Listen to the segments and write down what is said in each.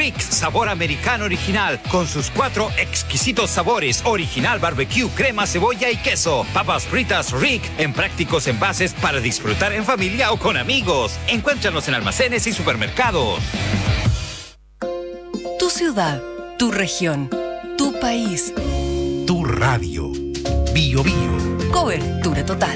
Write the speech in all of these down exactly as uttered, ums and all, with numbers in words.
Rick's Sabor Americano Original, con sus cuatro exquisitos sabores: original, barbecue, crema, cebolla y queso. Papas fritas Rick, en prácticos envases para disfrutar en familia o con amigos. Encuéntranos en almacenes y supermercados. Tu ciudad, tu región, tu país. Tu radio. Bio Bio. Cobertura total.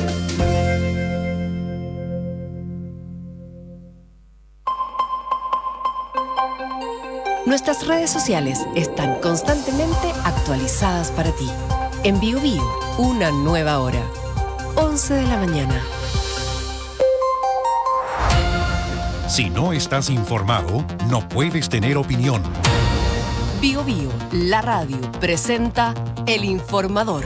Nuestras redes sociales están constantemente actualizadas para ti. En Bio Bio, una nueva hora. once de la mañana. Si no estás informado, no puedes tener opinión. Bio Bio, la radio, presenta El Informador.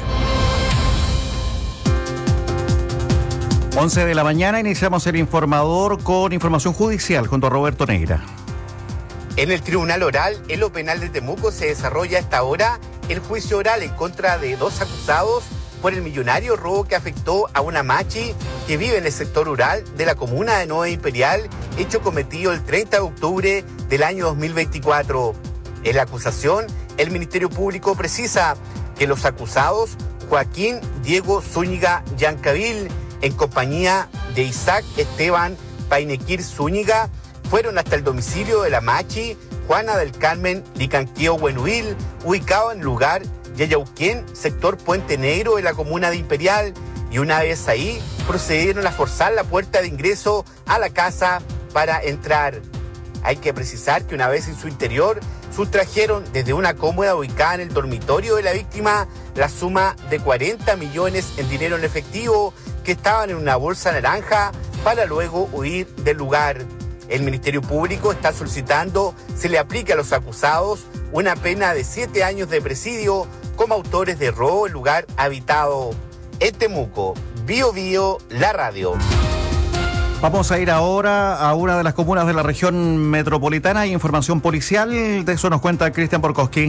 once de la mañana iniciamos El Informador con información judicial junto a Roberto Neira. En el Tribunal Oral, en lo penal de Temuco, se desarrolla a esta hora el juicio oral en contra de dos acusados por el millonario robo que afectó a una machi que vive en el sector rural de la comuna de Nueva Imperial, hecho cometido el treinta de octubre del año dos mil veinticuatro. En la acusación, el Ministerio Público precisa que los acusados, Joaquín Diego Zúñiga Yancavil, en compañía de Isaac Esteban Painequir Zúñiga, fueron hasta el domicilio de la machi Juana del Carmen Licanqueo Huenuil, ubicado en el lugar Yayauquén, sector Puente Negro de la comuna de Imperial, y una vez ahí procedieron a forzar la puerta de ingreso a la casa para entrar. Hay que precisar que una vez en su interior sustrajeron desde una cómoda ubicada en el dormitorio de la víctima la suma de cuarenta millones en dinero en efectivo que estaban en una bolsa naranja para luego huir del lugar. El Ministerio Público está solicitando se le aplique a los acusados una pena de siete años de presidio como autores de robo en lugar habitado. En Temuco, Bio Bio, la radio. Vamos a ir ahora a una de las comunas de la región metropolitana. Hay información policial, de eso nos cuenta Cristian Borkowski.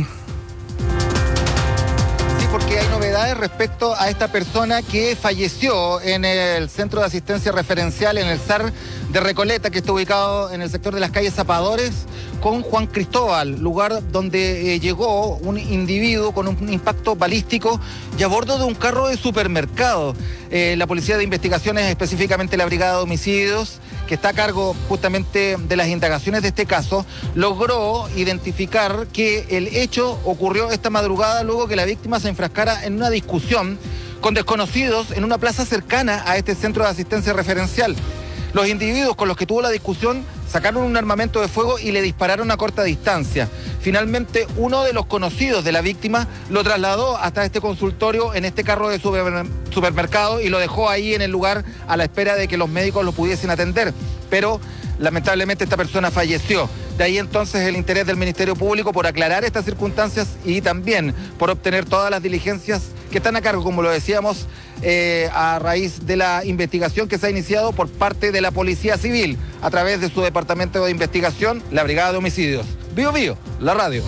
Porque hay novedades respecto a esta persona que falleció en el Centro de Asistencia Referencial, en el S A R de Recoleta, que está ubicado en el sector de las calles Zapadores, con Juan Cristóbal, lugar donde eh, llegó un individuo con un impacto balístico y a bordo de un carro de supermercado. Eh, la Policía de Investigaciones, específicamente la Brigada de Homicidios, que está a cargo justamente de las indagaciones de este caso, logró identificar que el hecho ocurrió esta madrugada luego que la víctima se enfrascara en una discusión con desconocidos en una plaza cercana a este centro de asistencia referencial. Los individuos con los que tuvo la discusión sacaron un armamento de fuego y le dispararon a corta distancia. Finalmente, uno de los conocidos de la víctima lo trasladó hasta este consultorio en este carro de supermercado y lo dejó ahí en el lugar a la espera de que los médicos lo pudiesen atender. Pero lamentablemente esta persona falleció. De ahí entonces el interés del Ministerio Público por aclarar estas circunstancias y también por obtener todas las diligencias que están a cargo, como lo decíamos, eh, a raíz de la investigación que se ha iniciado por parte de la Policía Civil a través de su departamento de investigación, la Brigada de Homicidios. Bio Bio, la radio.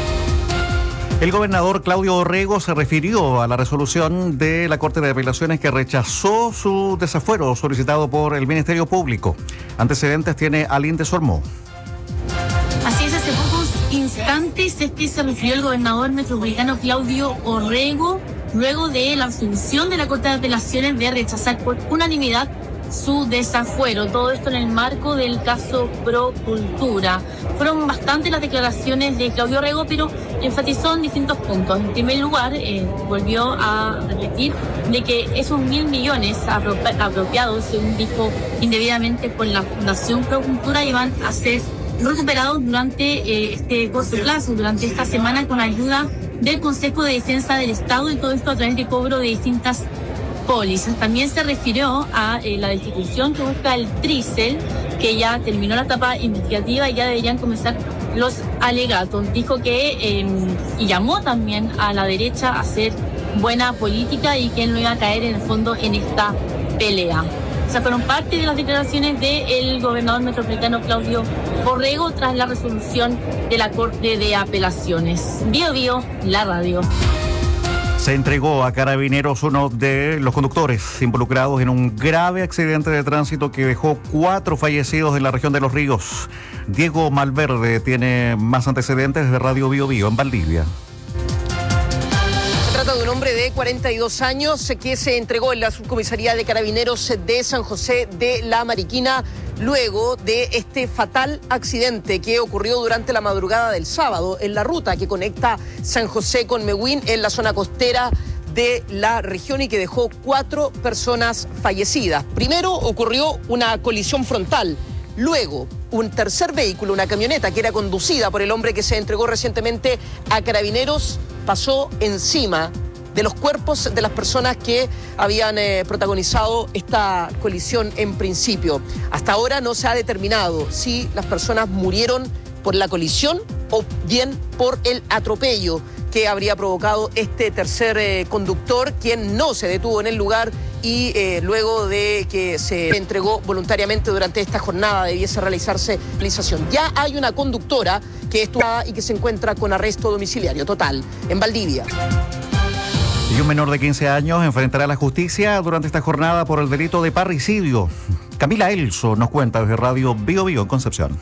El gobernador Claudio Orrego se refirió a la resolución de la Corte de Apelaciones que rechazó su desafuero solicitado por el Ministerio Público. Antecedentes tiene Aline de Sormó. Así es, hace pocos instantes este se refirió el gobernador metropolitano Claudio Orrego luego de la absolución de la Corte de Apelaciones de rechazar por unanimidad su desafuero. Todo esto en el marco del caso Procultura. Fueron bastantes las declaraciones de Claudio Orrego, pero enfatizó en distintos puntos. En primer lugar, eh, volvió a repetir de que esos mil millones apropi- apropiados, según dijo indebidamente por la Fundación Procultura, iban a ser recuperados durante eh, este corto plazo, durante esta semana, con ayuda del Consejo de Defensa del Estado, y todo esto a través de cobro de distintas pólizas. También se refirió a eh, la destitución que busca el Trícel, que ya terminó la etapa investigativa y ya deberían comenzar los alegatos. Dijo que, eh, y llamó también a la derecha a hacer buena política y que él no iba a caer en el fondo en esta pelea. O sea, fueron parte de las declaraciones del gobernador metropolitano Claudio Orrego tras la resolución de la Corte de Apelaciones. Bio Bio, la radio. Se entregó a Carabineros uno de los conductores involucrados en un grave accidente de tránsito que dejó cuatro fallecidos en la región de Los Ríos. Diego Malverde tiene más antecedentes de Radio Bio Bio en Valdivia. Se trata de un hombre de cuarenta y dos años que se entregó en la subcomisaría de Carabineros de San José de la Mariquina luego de este fatal accidente que ocurrió durante la madrugada del sábado en la ruta que conecta San José con Mehuen en la zona costera de la región y que dejó cuatro personas fallecidas. Primero ocurrió una colisión frontal. Luego, un tercer vehículo, una camioneta que era conducida por el hombre que se entregó recientemente a Carabineros, pasó encima de los cuerpos de las personas que habían eh, protagonizado esta colisión en principio. Hasta ahora no se ha determinado si las personas murieron por la colisión o bien por el atropello que habría provocado este tercer eh, conductor, quien no se detuvo en el lugar y eh, luego de que se entregó voluntariamente durante esta jornada debiese realizarse realización. Ya hay una conductora que estuvo y que se encuentra con arresto domiciliario total en Valdivia. Y un menor de quince años enfrentará a la justicia durante esta jornada por el delito de parricidio. Camila Elso nos cuenta desde Radio Bio Bio en Concepción.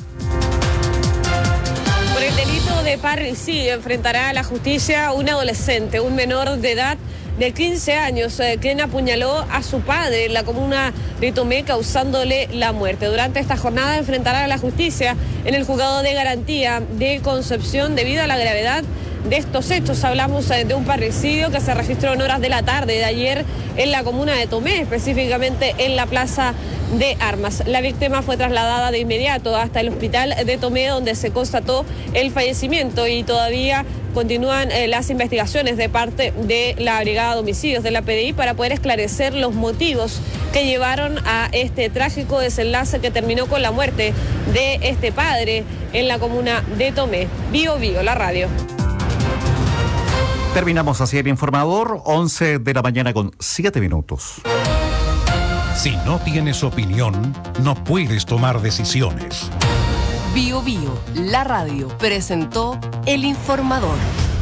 Por el delito de parricidio enfrentará a la justicia un adolescente, un menor de edad de quince años, eh, quien apuñaló a su padre en la comuna de Tomé, causándole la muerte. Durante esta jornada enfrentará a la justicia en el juzgado de garantía de Concepción debido a la gravedad de estos hechos. Hablamos eh, de un parricidio que se registró en horas de la tarde de ayer en la comuna de Tomé, específicamente en la Plaza de Armas. La víctima fue trasladada de inmediato hasta el hospital de Tomé, donde se constató el fallecimiento y todavía continúan eh, las investigaciones de parte de la Brigada de Homicidios de la P D I para poder esclarecer los motivos que llevaron a este trágico desenlace que terminó con la muerte de este padre en la comuna de Tomé. Bio Bio, la radio. Terminamos así el informador, once de la mañana con siete minutos. Si no tienes opinión, no puedes tomar decisiones. Bio Bio, la radio, presentó el informador.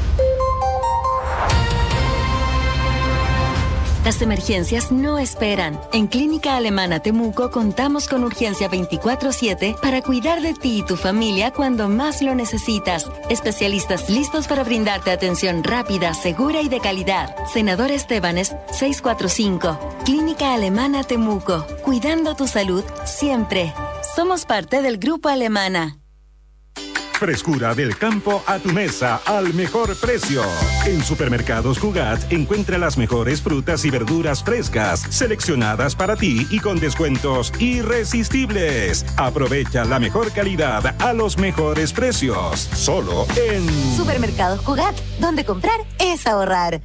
Las emergencias no esperan. En Clínica Alemana Temuco contamos con urgencia veinticuatro siete para cuidar de ti y tu familia cuando más lo necesitas. Especialistas listos para brindarte atención rápida, segura y de calidad. Senador Estebanes seiscientos cuarenta y cinco. Clínica Alemana Temuco. Cuidando tu salud siempre. Somos parte del Grupo Alemana. Frescura del campo a tu mesa al mejor precio. En Supermercados Cugat encuentra las mejores frutas y verduras frescas, seleccionadas para ti y con descuentos irresistibles. Aprovecha la mejor calidad a los mejores precios. Solo en Supermercados Cugat, donde comprar es ahorrar.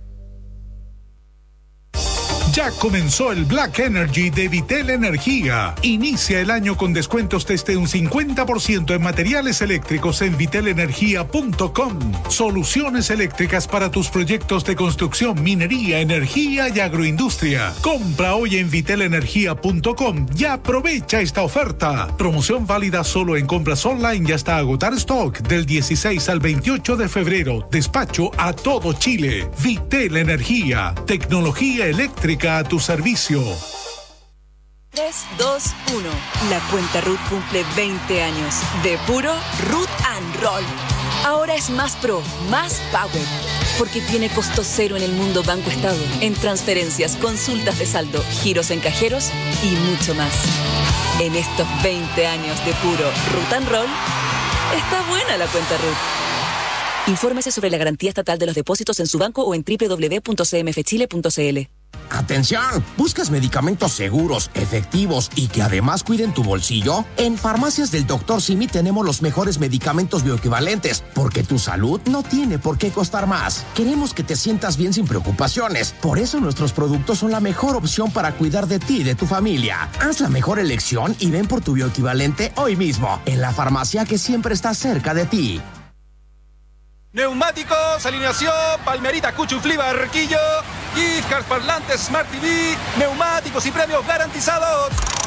Ya comenzó el Black Energy de Vitel Energía. Inicia el año con descuentos desde un cincuenta por ciento en materiales eléctricos en vitel energía punto com. Soluciones eléctricas para tus proyectos de construcción, minería, energía y agroindustria. Compra hoy en vitel energía punto com y aprovecha esta oferta. Promoción válida solo en compras online y hasta agotar stock del dieciséis al veintiocho de febrero. Despacho a todo Chile. Vitel Energía. Tecnología eléctrica a tu servicio. tres, dos, uno. La cuenta R U T cumple veinte años. De puro Root and Roll. Ahora es más pro, más power. Porque tiene costo cero en el mundo Banco Estado. En transferencias, consultas de saldo, giros en cajeros y mucho más. En estos veinte años de puro Root and Roll, está buena la cuenta R U T. Infórmese sobre la garantía estatal de los depósitos en su banco o en doble u doble u doble u punto c m f chile punto c l. ¡Atención! ¿Buscas medicamentos seguros, efectivos y que además cuiden tu bolsillo? En Farmacias del doctor Simi tenemos los mejores medicamentos bioequivalentes, porque tu salud no tiene por qué costar más. Queremos que te sientas bien sin preocupaciones. Por eso nuestros productos son la mejor opción para cuidar de ti y de tu familia. Haz la mejor elección y ven por tu bioequivalente hoy mismo, en la farmacia que siempre está cerca de ti. Neumáticos, alineación, Palmerita, Cuchuflí, Barquillo, gift cards, parlantes, Smart T V, neumáticos y premios garantizados.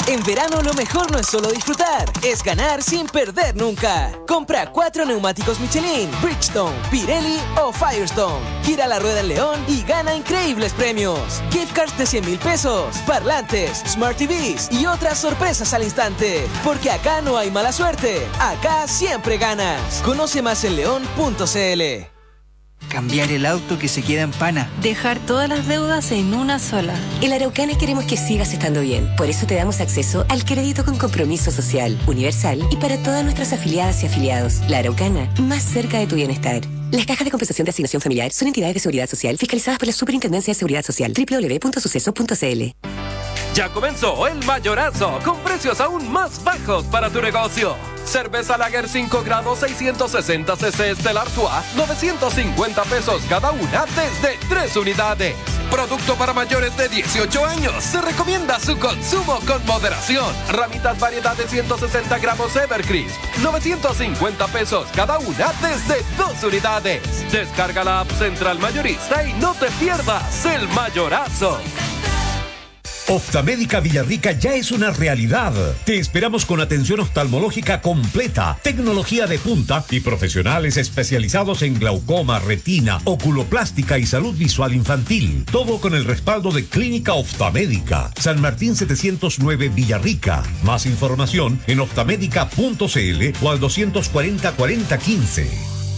En verano lo mejor no es solo disfrutar, es ganar sin perder nunca. Compra cuatro neumáticos Michelin, Bridgestone, Pirelli o Firestone. Gira la rueda en León y gana increíbles premios. Gift cards de cien mil pesos, parlantes, Smart T Vs y otras sorpresas al instante. Porque acá no hay mala suerte, acá siempre ganas. Conoce más en león punto c l. Cambiar el auto que se queda en pana. Dejar todas las deudas en una sola. En la Araucana queremos que sigas estando bien. Por eso te damos acceso al crédito con compromiso social, universal y para todas nuestras afiliadas y afiliados. La Araucana, más cerca de tu bienestar. Las cajas de compensación de asignación familiar son entidades de seguridad social fiscalizadas por la Superintendencia de Seguridad Social. doble u doble u doble u punto suceso punto c l. Ya comenzó el mayorazo, con precios aún más bajos para tu negocio. Cerveza Lager cinco grados seiscientos sesenta centilitros Stella Artois, novecientos cincuenta pesos cada una desde tres unidades. Producto para mayores de dieciocho años. Se recomienda su consumo con moderación. Ramitas variedad de ciento sesenta gramos Evercrisp, novecientos cincuenta pesos cada una desde dos unidades. Descarga la app Central Mayorista y no te pierdas el mayorazo. Oftalmédica Villarrica ya es una realidad. Te esperamos con atención oftalmológica completa, tecnología de punta y profesionales especializados en glaucoma, retina, oculoplástica y salud visual infantil. Todo con el respaldo de Clínica Oftalmédica. San Martín setecientos nueve Villarrica. Más información en oftalmédica punto c l o al doscientos cuarenta cuarenta quince.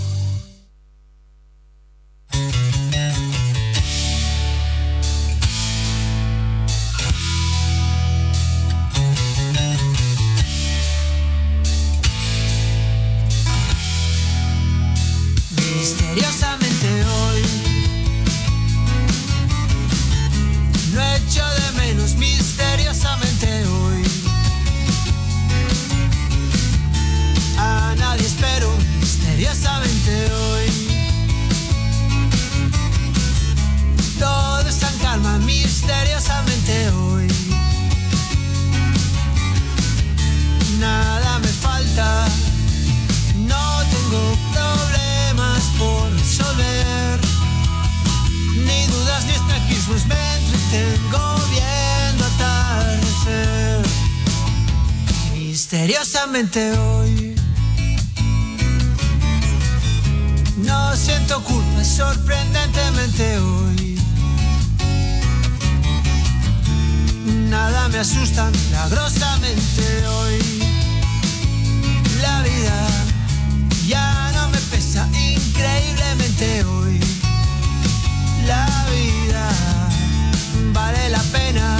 Misteriosamente hoy no siento culpa, sorprendentemente hoy nada me asusta milagrosamente hoy. La vida ya no me pesa increíblemente hoy. La vida vale la pena.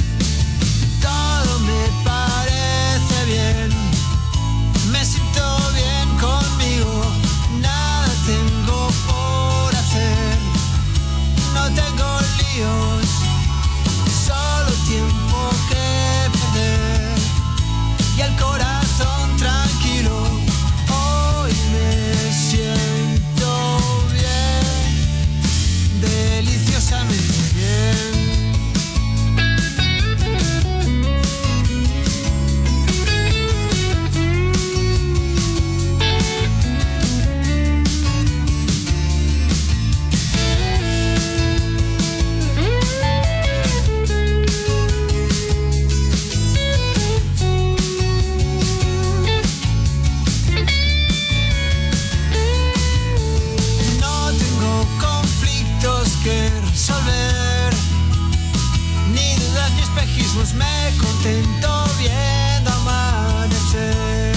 Todo me parece bien. Me siento bien conmigo. Nada tengo por hacer. No tengo líos. Solo tiempo que perder. Y el corazón tranquilo. Hoy me siento bien. Deliciosamente bien. Me contento viendo amanecer.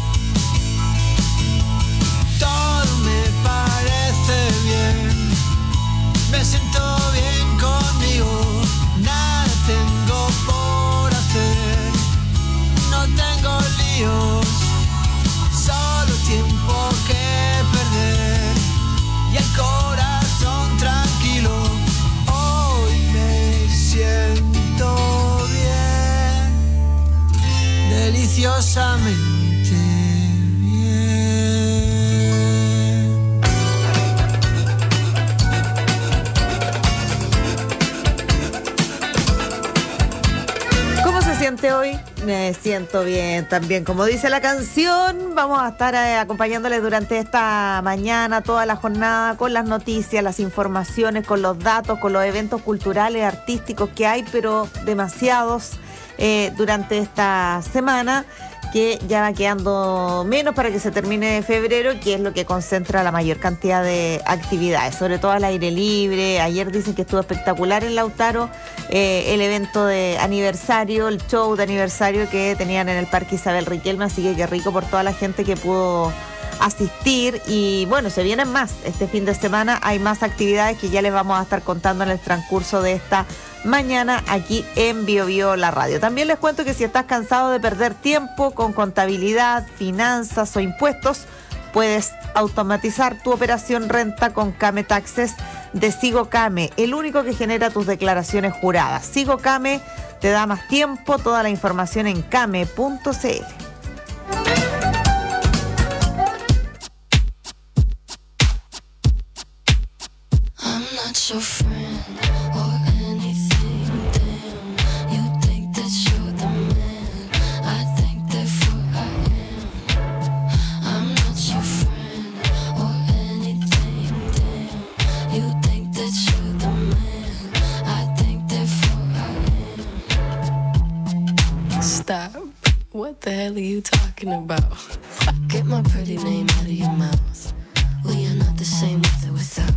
Todo me parece bien. Me siento bien conmigo. Nada tengo por hacer. No tengo líos. Solo tiempo que perder. Y el corazón tranquilo. Hoy me siento deliciosamente bien. ¿Cómo se siente hoy? Me siento bien también. Como dice la canción, vamos a estar eh, acompañándoles durante esta mañana, toda la jornada, con las noticias, las informaciones, con los datos, con los eventos culturales, artísticos que hay, pero demasiados. eh, durante esta semana, que ya va quedando menos para que se termine febrero, que es lo que concentra la mayor cantidad de actividades, sobre todo al aire libre. Ayer dicen que estuvo espectacular en Lautaro eh, el evento de aniversario, el show de aniversario que tenían en el Parque Isabel Riquelme, así que qué rico por toda la gente que pudo asistir. Y bueno, se vienen más este fin de semana, hay más actividades que ya les vamos a estar contando en el transcurso de esta mañana aquí en Bio Bio La Radio. También les cuento que si estás cansado de perder tiempo con contabilidad, finanzas o impuestos, puedes automatizar tu operación renta con Came Taxes de Sigo Came, el único que genera tus declaraciones juradas. Sigo Came te da más tiempo, toda la información en came punto c l. I'm not your friend or anything, damn. You think that you're the man, I think therefore I am. I'm not your friend or anything, damn. You think that you're the man, I think therefore I am. Stop. What the hell are you talking about? Get my pretty name out of your mouth. We are not the same with or without.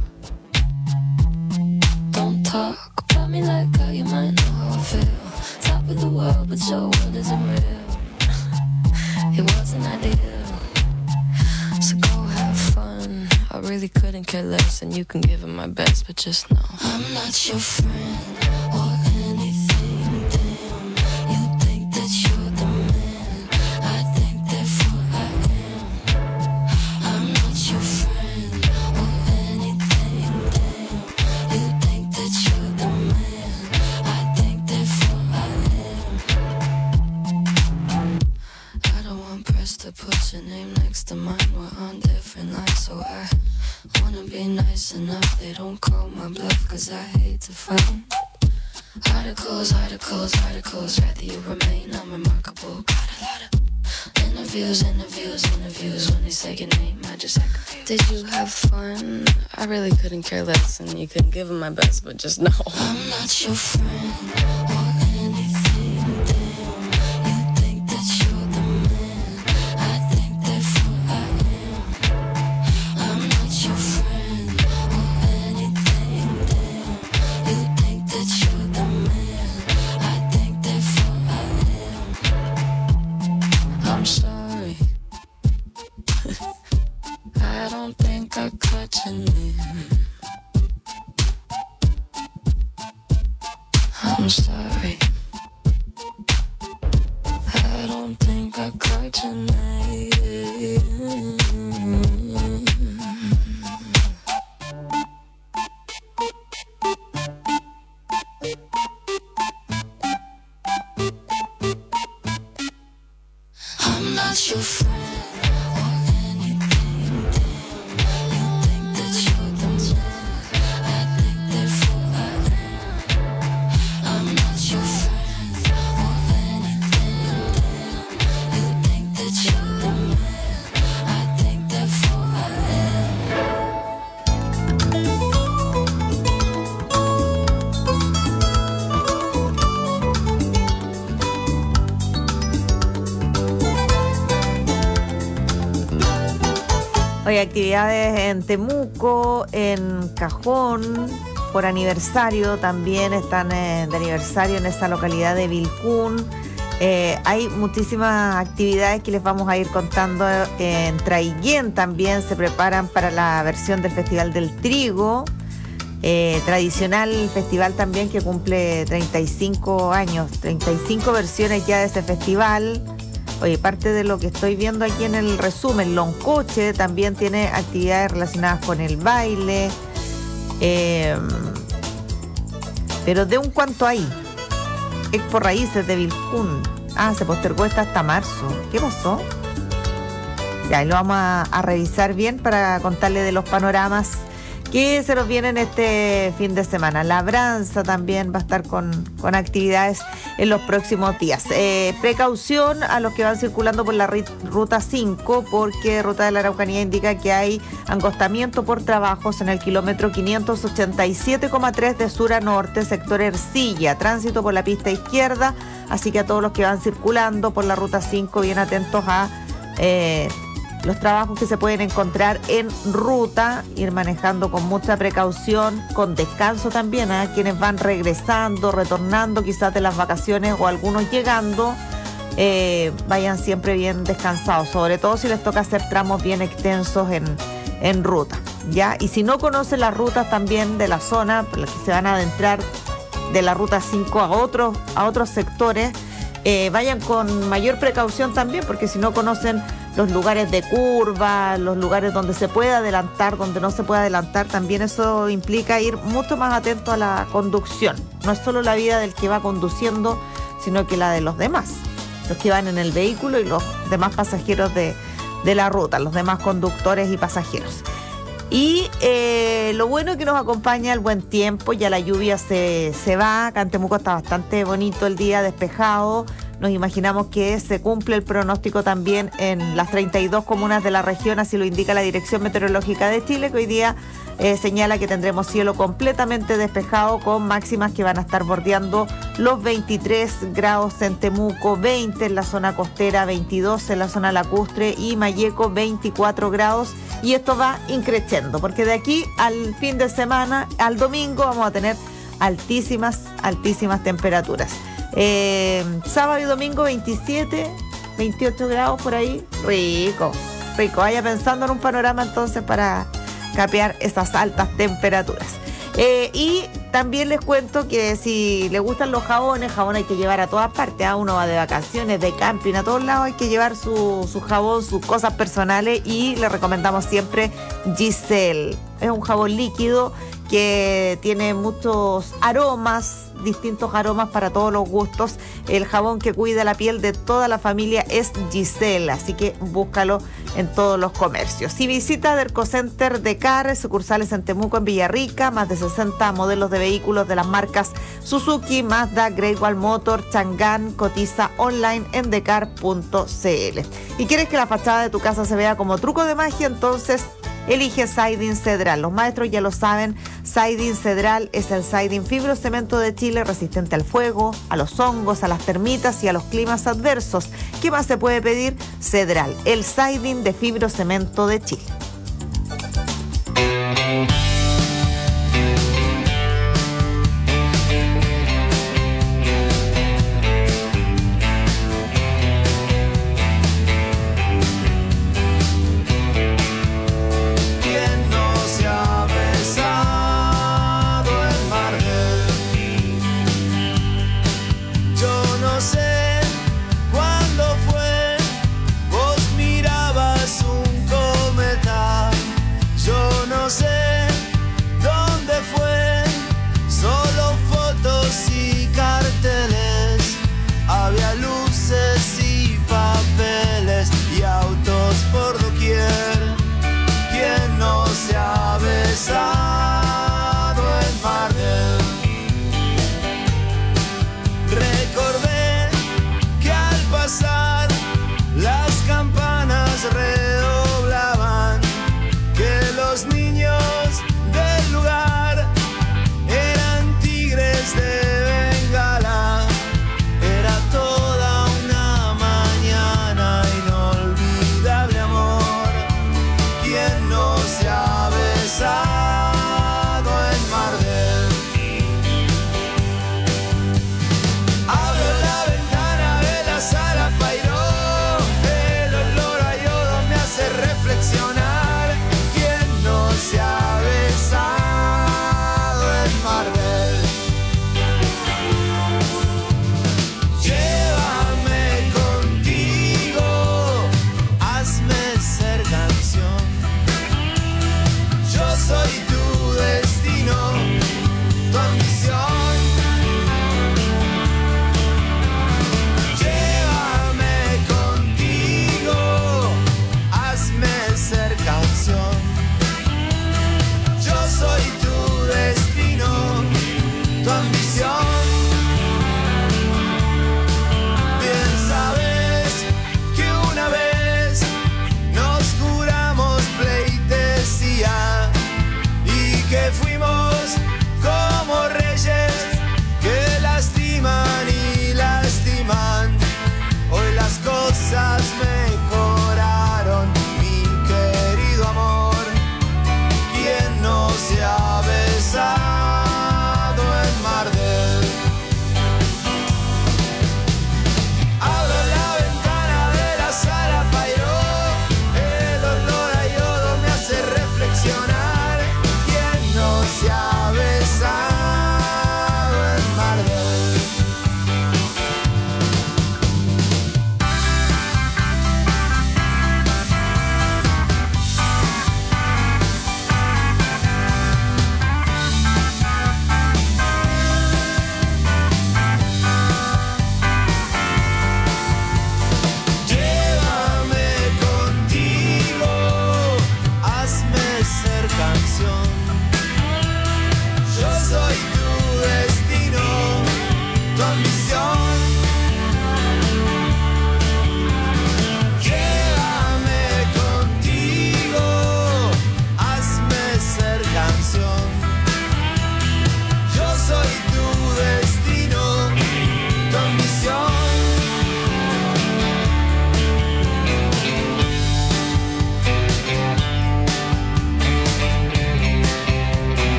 Don't talk about me like how you might know how I feel. Top of the world, but your world isn't real. It wasn't ideal. So go have fun. I really couldn't care less, and you can give it my best, but just know I'm not your friend or anything, damn. You think that you're the man, I think therefore I am. I'm not your friend or anything, damn. You think that you're the man, I think therefore I am. I don't want press to put your name next to mine. We're on different lines, so I wanna be nice enough. They don't call my bluff, cause I hate to fight. Articles, articles, articles, rather you remain unremarkable. Got a lot of interviews, interviews, interviews. When they say your name, I just act confused. Did you have fun? I really couldn't care less, and you couldn't give them my best, but just know I'm not your friend or anything, damn. You think that you're the man, I think therefore I am. I'm not your friend or anything, damn. You think that you're the man, I think therefore I am. I'm sorry. I don't think I caught your name. I'm sorry. I don't think I caught your name. I'm not your friend. Hay actividades en Temuco, en Cajón, por aniversario, también están eh, de aniversario en esa localidad de Vilcún. Eh, hay muchísimas actividades que les vamos a ir contando. En Traiguén también se preparan para la versión del Festival del Trigo, eh, tradicional festival también que cumple treinta y cinco años, treinta y cinco versiones ya de ese festival. Oye, parte de lo que estoy viendo aquí en el resumen, Loncoche también tiene actividades relacionadas con el baile. Eh, pero de un cuanto hay. Expo Raíces de Vilcún. Ah, se postergó esta hasta marzo. ¿Qué pasó? Ya, y lo vamos a, a revisar bien para contarle de los panoramas que se nos vienen este fin de semana. Labranza también va a estar con, con actividades en los próximos días. Eh, precaución a los que van circulando por la ruta cinco, porque Ruta de la Araucanía indica que hay angostamiento por trabajos en el kilómetro quinientos ochenta y siete coma tres de sur a norte, sector Ercilla, tránsito por la pista izquierda, así que a todos los que van circulando por la ruta cinco, bien atentos a eh, los trabajos que se pueden encontrar en ruta, ir manejando con mucha precaución, con descanso también, a ¿eh? quienes van regresando, retornando quizás de las vacaciones o algunos llegando, eh, vayan siempre bien descansados, sobre todo si les toca hacer tramos bien extensos en, en ruta, ¿ya? Y si no conocen las rutas también de la zona, por las que se van a adentrar de la ruta cinco a otros, a otros sectores, eh, vayan con mayor precaución también, porque si no conocen los lugares de curva, los lugares donde se puede adelantar, donde no se puede adelantar, también eso implica ir mucho más atento a la conducción. No es solo la vida del que va conduciendo, sino que la de los demás, los que van en el vehículo y los demás pasajeros de, de la ruta, los demás conductores y pasajeros. Y eh, lo bueno es que nos acompaña el buen tiempo, ya la lluvia se, se va, acá en Temuco está bastante bonito el día, despejado. Nos imaginamos que se cumple el pronóstico también en las treinta y dos comunas de la región, así lo indica la Dirección Meteorológica de Chile, que hoy día eh, señala que tendremos cielo completamente despejado con máximas que van a estar bordeando los veintitrés grados en Temuco, veinte en la zona costera, veintidós en la zona lacustre y Mayeco, veinticuatro grados. Y esto va increciendo, porque de aquí al fin de semana, al domingo, vamos a tener altísimas, altísimas temperaturas. Eh, sábado y domingo veintisiete, veintiocho grados por ahí, rico, rico. Vaya pensando en un panorama entonces para capear esas altas temperaturas. Eh, y también les cuento que si les gustan los jabones, jabón hay que llevar a todas partes, ¿eh? Uno va de vacaciones, de camping, a todos lados hay que llevar su, su jabón, sus cosas personales, y les recomendamos siempre Giselle. Es un jabón líquido que tiene muchos aromas, distintos aromas para todos los gustos. El jabón que cuida la piel de toda la familia es Giselle, así que búscalo en todos los comercios. Si visita Dercocenter de Car, sucursales en Temuco, en Villarrica, más de sesenta modelos de vehículos de las marcas Suzuki, Mazda, Great Wall Motor, Chang'an. Cotiza online en decar punto cl. ¿Y quieres que la fachada de tu casa se vea como truco de magia? Entonces elige Siding Cedral. Los maestros ya lo saben, Siding Cedral es el siding fibrocemento de Chile, resistente al fuego, a los hongos, a las termitas y a los climas adversos. ¿Qué más se puede pedir? Cedral, el siding de fibrocemento de Chile. Cuándo fue, vos mirabas un cometa.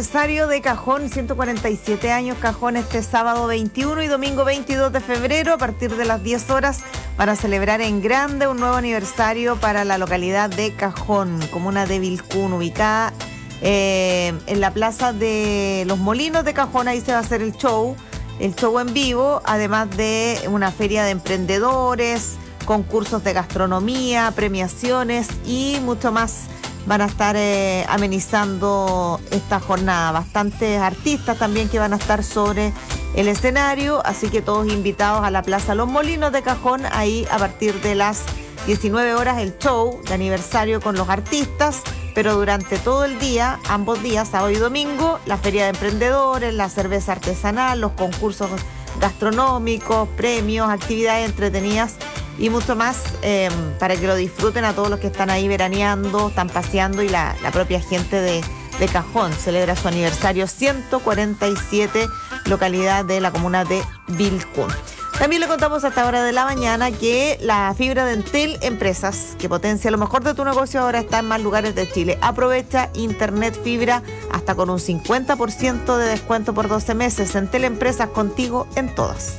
aniversario de Cajón, ciento cuarenta y siete años Cajón este sábado veintiuno y domingo veintidós de febrero a partir de las diez horas para celebrar en grande un nuevo aniversario para la localidad de Cajón, comuna de Vilcún, ubicada eh, en la plaza de Los Molinos de Cajón. Ahí se va a hacer el show, el show en vivo, además de una feria de emprendedores, concursos de gastronomía, premiaciones y mucho más. Van a estar eh, amenizando esta jornada. Bastantes artistas también que van a estar sobre el escenario, así que todos invitados a la Plaza Los Molinos de Cajón. Ahí a partir de las diecinueve horas el show de aniversario con los artistas, pero durante todo el día, ambos días, sábado y domingo, la feria de emprendedores, la cerveza artesanal, los concursos gastronómicos, premios, actividades entretenidas y mucho más eh, para que lo disfruten a todos los que están ahí veraneando, están paseando y la, la propia gente de, de Cajón celebra su aniversario ciento cuarenta y siete, localidad de la comuna de Vilcún. También le contamos a esta hora de la mañana que la fibra de Entel Empresas, que potencia lo mejor de tu negocio, ahora está en más lugares de Chile. Aprovecha Internet Fibra hasta con un cincuenta por ciento de descuento por doce meses. Entel Empresas, contigo en todas.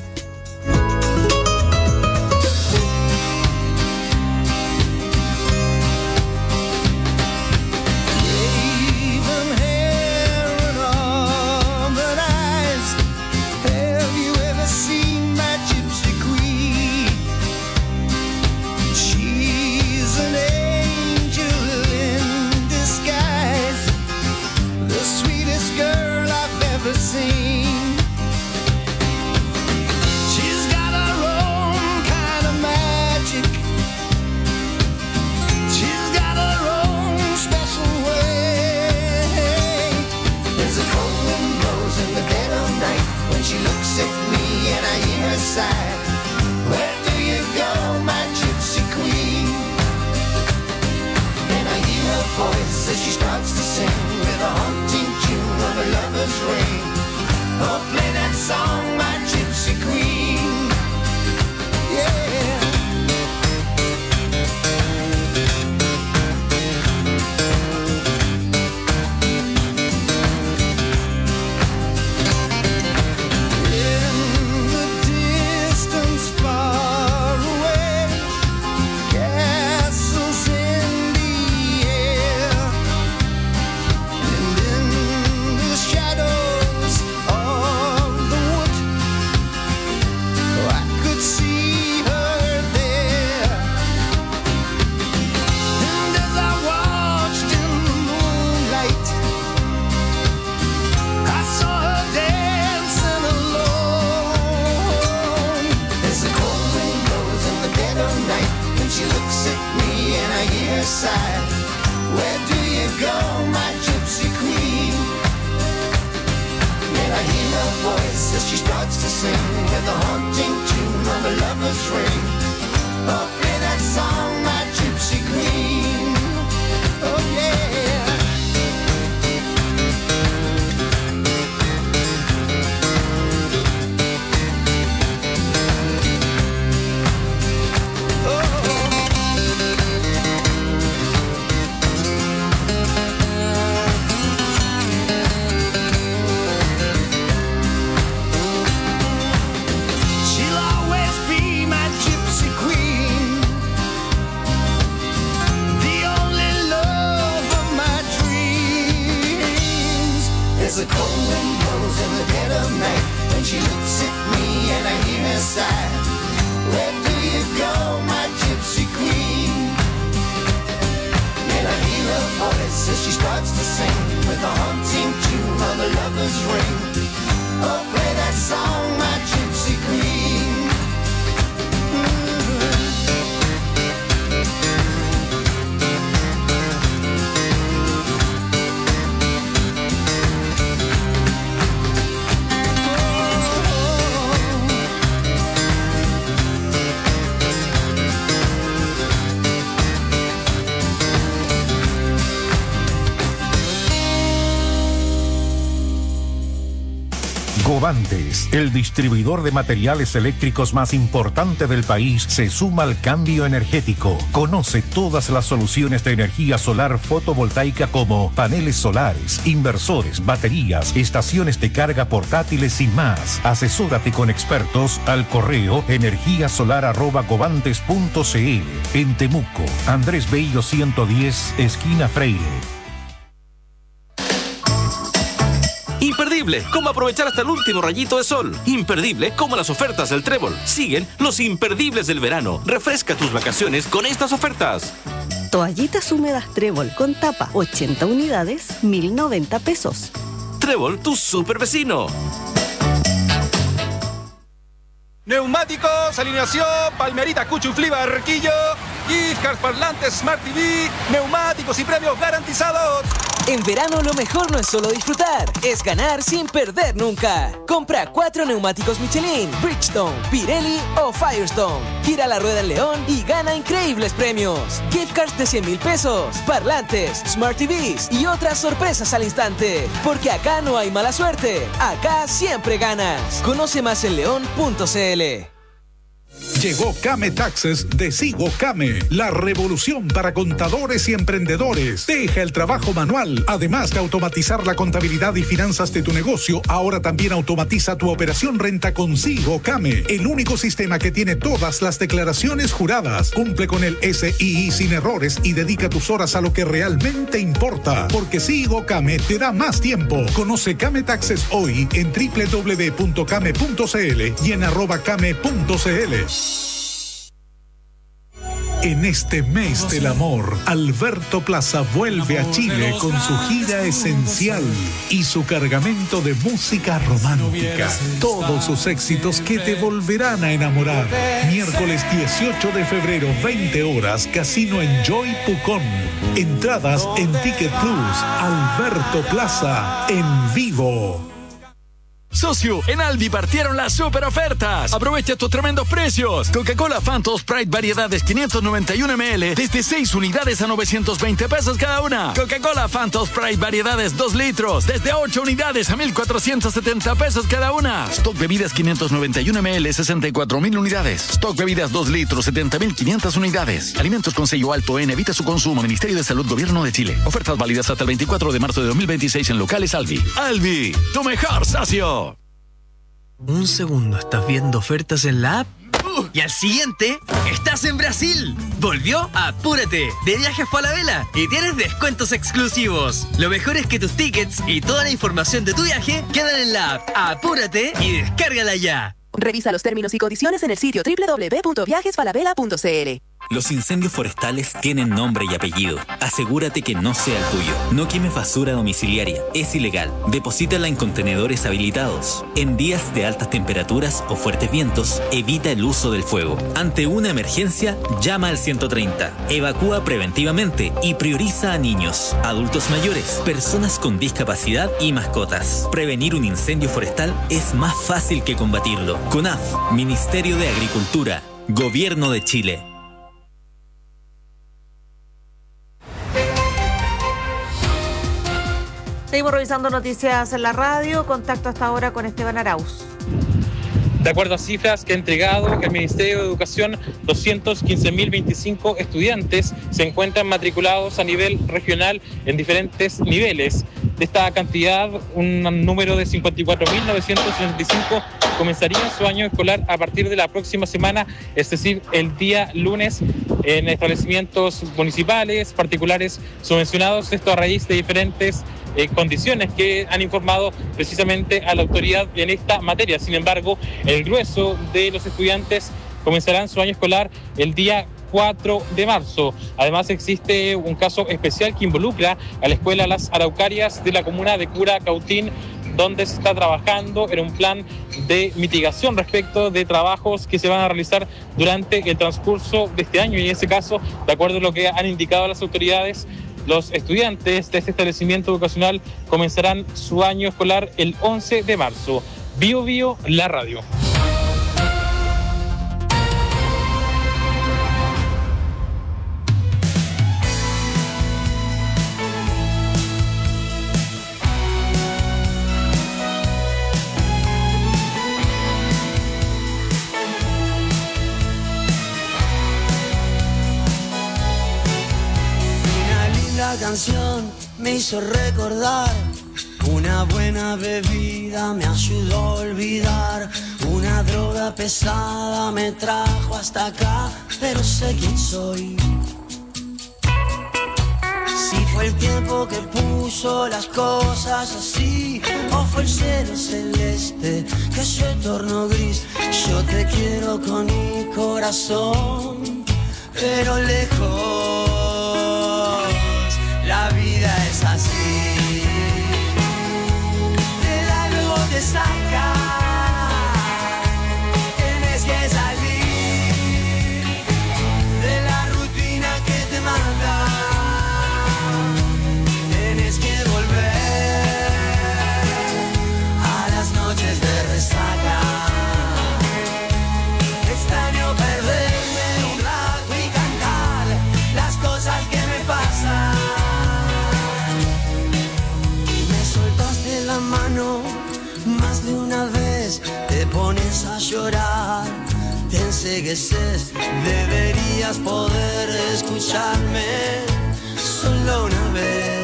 Govantes, el distribuidor de materiales eléctricos más importante del país, se suma al cambio energético. Conoce todas las soluciones de energía solar fotovoltaica como paneles solares, inversores, baterías, estaciones de carga portátiles y más. Asesórate con expertos al correo energíasolar arroba govantes punto cl. En Temuco, Andrés Bello ciento diez, esquina Freire. Imperdible, cómo aprovechar hasta el último rayito de sol. Imperdible, como las ofertas del Trébol. Siguen los imperdibles del verano. Refresca tus vacaciones con estas ofertas. Toallitas húmedas Trébol con tapa, ochenta unidades, mil noventa pesos. Trébol, tu super vecino. Neumáticos, alineación, Palmerita, Cuchuflí, Barquillo, gift cards, parlantes, Smart T V, neumáticos y premios garantizados. En verano lo mejor no es solo disfrutar, es ganar sin perder nunca. Compra cuatro neumáticos Michelin, Bridgestone, Pirelli o Firestone. Gira la rueda en León y gana increíbles premios. Gift cards de cien mil pesos, parlantes, Smart T Vs y otras sorpresas al instante. Porque acá no hay mala suerte, acá siempre ganas. Conoce más en león punto cl. Llegó Came Taxes de Sigo Came, la revolución para contadores y emprendedores. Deja el trabajo manual. Además de automatizar la contabilidad y finanzas de tu negocio, ahora también automatiza tu operación renta con Sigo Came, el único sistema que tiene todas las declaraciones juradas. Cumple con el S I I sin errores y dedica tus horas a lo que realmente importa. Porque Sigo Came te da más tiempo. Conoce Came Taxes hoy en doble u doble u doble u punto came punto cl y en arroba came punto cl. En este mes del amor, Alberto Plaza vuelve a Chile con su gira esencial y su cargamento de música romántica. Todos sus éxitos que te volverán a enamorar. Miércoles dieciocho de febrero, veinte horas, Casino Enjoy Pucón. Entradas en Ticket Plus. Alberto Plaza en vivo. Socio, en Aldi partieron las super ofertas. Aprovecha estos tremendos precios. Coca-Cola Phantom Sprite variedades quinientos noventa y uno mililitros desde seis unidades a novecientos veinte pesos cada una. Coca-Cola Phantom Sprite variedades dos litros desde ocho unidades a mil cuatrocientos setenta pesos cada una. Stock bebidas quinientos noventa y uno mililitros sesenta y cuatro mil unidades. Stock bebidas dos litros setenta mil quinientas unidades. Alimentos con sello alto en, evita su consumo. Ministerio de Salud, Gobierno de Chile. Ofertas válidas hasta el veinticuatro de marzo de dos mil veintiséis en locales Aldi. Aldi, tu mejor socio. Un segundo, estás viendo ofertas en la app y al siguiente estás en Brasil. Volvió Apúrate de Viajes Falabella y tienes descuentos exclusivos. Lo mejor es que tus tickets y toda la información de tu viaje quedan en la app. Apúrate y descárgala ya. Revisa los términos y condiciones en el sitio doble u doble u doble u punto viajes falabella punto cl. Los incendios forestales tienen nombre y apellido. Asegúrate que no sea el tuyo. No quemes basura domiciliaria. Es ilegal. Deposítala en contenedores habilitados. En días de altas temperaturas o fuertes vientos, evita el uso del fuego. Ante una emergencia, llama al ciento treinta. Evacúa preventivamente y prioriza a niños, adultos mayores, personas con discapacidad y mascotas. Prevenir un incendio forestal es más fácil que combatirlo. CONAF, Ministerio de Agricultura, Gobierno de Chile. Seguimos revisando noticias en la radio. Contacto hasta ahora con Esteban Arauz. De acuerdo a cifras que ha entregado el Ministerio de Educación, doscientos quince mil veinticinco estudiantes se encuentran matriculados a nivel regional en diferentes niveles. De esta cantidad, un número de cincuenta y cuatro mil novecientos treinta y cinco comenzaría su año escolar a partir de la próxima semana, es decir, el día lunes, en establecimientos municipales, particulares subvencionados, esto a raíz de diferentes eh, condiciones que han informado precisamente a la autoridad en esta materia. Sin embargo, el grueso de los estudiantes comenzarán su año escolar el día cuatro de marzo. Además, existe un caso especial que involucra a la escuela Las Araucarias de la comuna de Curacautín, donde se está trabajando en un plan de mitigación respecto de trabajos que se van a realizar durante el transcurso de este año. Y en ese caso, de acuerdo a lo que han indicado las autoridades, los estudiantes de este establecimiento educacional comenzarán su año escolar el once de marzo. Bio Bio, la radio. canción me hizo recordar. Una buena bebida me ayudó a olvidar. Una droga pesada me trajo hasta acá, pero sé quién soy. Si fue el tiempo que puso las cosas así, o fue el cielo celeste que se tornó gris. Yo te quiero con mi corazón, pero lejos. La vida es así. Te da, luego te saca. Tienes que salir de la rutina que te manda. Tienes que volver a las noches de resaca. Extraño perderme un rato y cantar las cosas que me pasan. Me soltaste la mano más de una vez, te pones a llorar, te encegueces. Deberías poder escucharme solo una vez.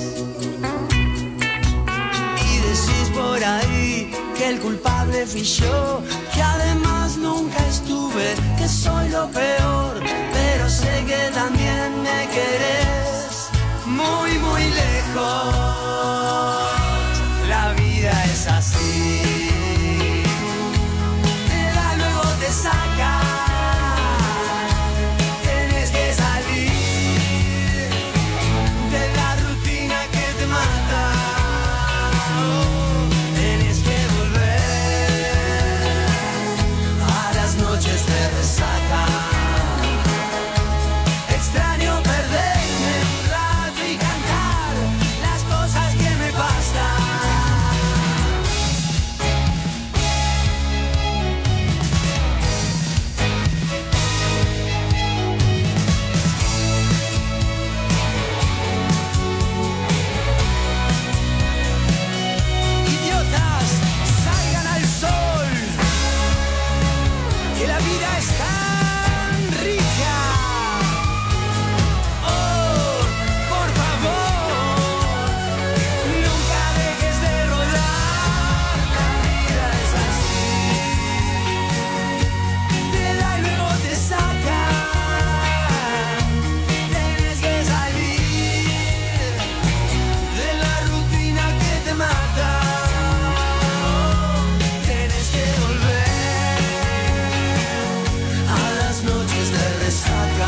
Y decís por ahí que el culpable fui yo, que además nunca estuve, que soy lo peor, pero sé que también me querés muy, muy lejos. La vida es así. Te da, luego te saca. Tienes que salir de la rutina que te mata. Tienes que volver a las noches de resaca. Extraño perderme un rato y cantar las cosas que me pasan. Idiotas, salgan al sol, que la vida es tan rica. Oh, por favor, nunca dejes de rodar. La vida es así. Te da y luego te saca. Tienes que salir de la rutina que te mata. Tienes que volver a las noches de resaca.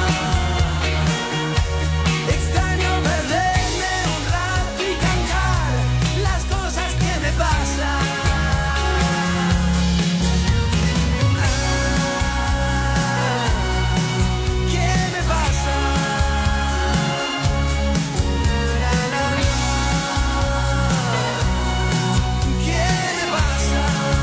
Extraño perderme un rato y cantar las cosas que me pasan. Ah, ¿qué me pasa? La, la, la. ¿Qué me pasa?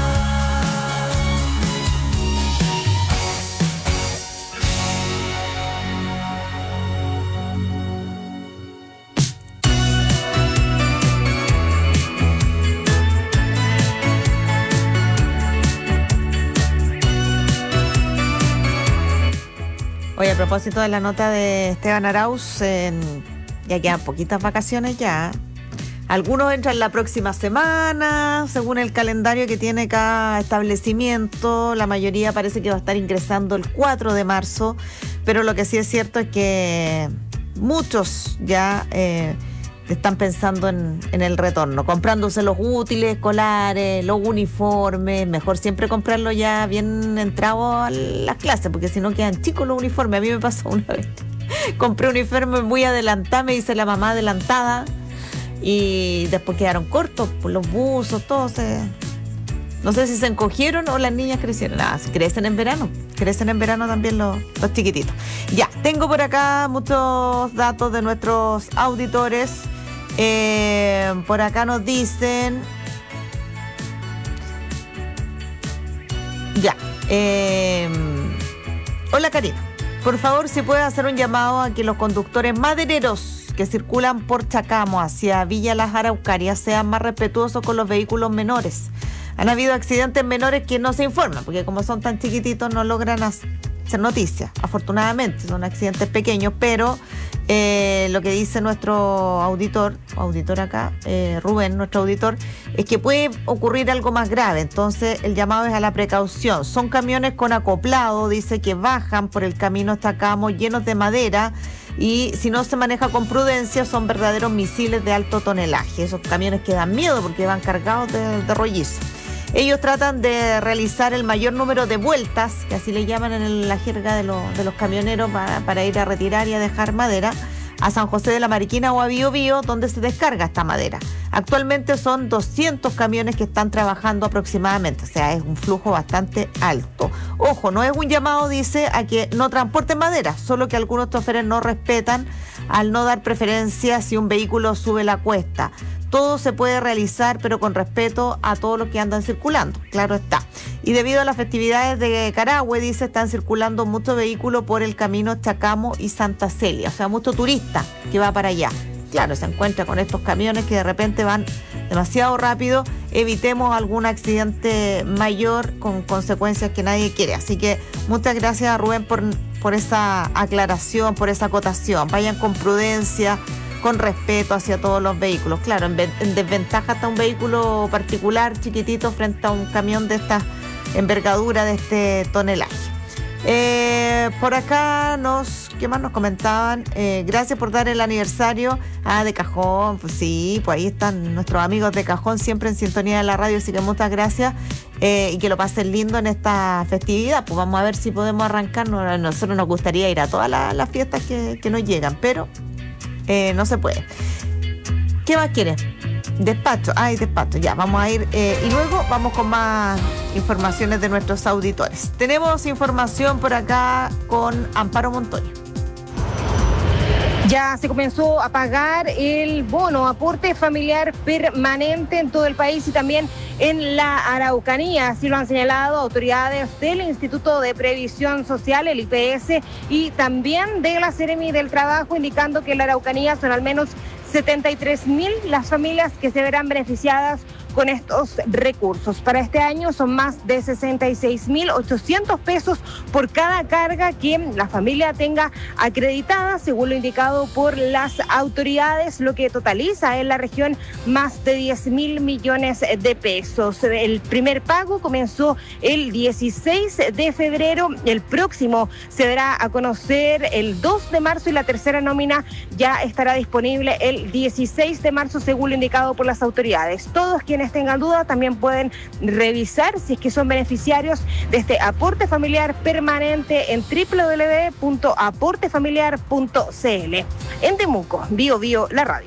Oye, a propósito de la nota de Esteban Arauz, en- ya quedan poquitas vacaciones ya. Algunos entran la próxima semana, según el calendario que tiene cada establecimiento. La mayoría parece que va a estar ingresando el cuatro de marzo, pero lo que sí es cierto es que muchos ya eh, están pensando en, en el retorno, comprándose los útiles escolares, los uniformes. Mejor siempre comprarlo ya bien entrado a las clases, porque si no quedan chicos los uniformes. A mí me pasó una vez. Compré un uniforme muy adelantada, me dice la mamá adelantada, y después quedaron cortos, pues, los buzos, todo se... No sé si se encogieron o las niñas crecieron. Ah, crecen en verano. Crecen en verano también los, los chiquititos. Ya, tengo por acá muchos datos de nuestros auditores. Eh, por acá nos dicen... Ya. Eh, hola, Karina. Por favor, si puede hacer un llamado a que los conductores madereros que circulan por Chacamo hacia Villa Las Araucarias sean más respetuosos con los vehículos menores. Han habido accidentes menores que no se informan, porque como son tan chiquititos no logran as- ser noticia. Afortunadamente, son accidentes pequeños, pero eh, lo que dice nuestro auditor, auditor acá, eh, Rubén, nuestro auditor, es que puede ocurrir algo más grave. Entonces, el llamado es a la precaución. Son camiones con acoplado, dice, que bajan por el camino hasta Camo llenos de madera, y si no se maneja con prudencia son verdaderos misiles de alto tonelaje. Esos camiones que dan miedo porque van cargados de, de rollizo. Ellos tratan de realizar el mayor número de vueltas, que así le llaman en la jerga de, lo, de los camioneros, para, para ir a retirar y a dejar madera a San José de la Mariquina o a Bío Bío, donde se descarga esta madera. Actualmente son doscientos camiones que están trabajando aproximadamente, o sea, es un flujo bastante alto. Ojo, no es un llamado, dice, a que no transporten madera, solo que algunos choferes no respetan al no dar preferencia si un vehículo sube la cuesta. Todo se puede realizar, pero con respeto a todos los que andan circulando, claro está. Y debido a las festividades de Carahue, dice, están circulando muchos vehículos por el camino Chacamo y Santa Celia, o sea, mucho turista que va para allá. Claro, se encuentra con estos camiones que de repente van demasiado rápido. Evitemos algún accidente mayor con consecuencias que nadie quiere. Así que muchas gracias a Rubén por, por esa aclaración, por esa acotación. Vayan con prudencia, con respeto hacia todos los vehículos. Claro, en, en desventaja está un vehículo particular chiquitito frente a un camión de esta envergadura, de este tonelaje. Eh, por acá nos, ¿qué más nos comentaban? Eh, gracias por dar el aniversario ah, de Cajón. Pues sí, pues ahí están nuestros amigos de Cajón, siempre en sintonía de la radio, así que muchas gracias eh, y que lo pasen lindo en esta festividad. Pues vamos a ver si podemos arrancar. Nosotros nos gustaría ir a todas las, las fiestas que, que nos llegan, pero eh, no se puede. ¿Qué más quiere? Despacho, ay, despacho, ya, vamos a ir eh, y luego vamos con más informaciones de nuestros auditores. Tenemos información por acá con Amparo Montoya. Ya se comenzó a pagar el bono aporte familiar permanente en todo el país y también en la Araucanía. Así lo han señalado autoridades del Instituto de Previsión Social, el I P S, y también de la Seremi del Trabajo, indicando que en la Araucanía son al menos setenta y tres mil las familias que se verán beneficiadas con estos recursos. Para este año son más de sesenta y seis mil ochocientos pesos por cada carga que la familia tenga acreditada, según lo indicado por las autoridades, lo que totaliza en la región más de diez mil millones de pesos. El primer pago comenzó el dieciséis de febrero, el próximo se dará a conocer el dos de marzo y la tercera nómina ya estará disponible el dieciséis de marzo, según lo indicado por las autoridades. Todos quienes tengan duda también pueden revisar si es que son beneficiarios de este aporte familiar permanente en doble u doble u doble u punto aporte familiar punto c l. En Temuco, Bío Bío, la radio.